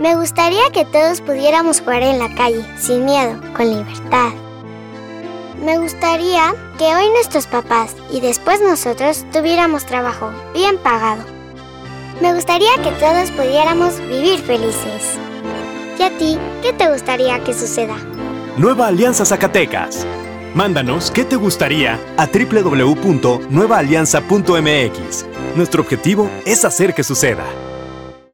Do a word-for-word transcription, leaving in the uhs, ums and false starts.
Me gustaría que todos pudiéramos jugar en la calle, sin miedo, con libertad. Me gustaría que hoy nuestros papás y después nosotros tuviéramos trabajo bien pagado. Me gustaría que todos pudiéramos vivir felices. ¿Y a ti, qué te gustaría que suceda? Nueva Alianza Zacatecas. Mándanos qué te gustaría a doble u doble u doble u punto nueva alianza punto m x. Nuestro objetivo es hacer que suceda.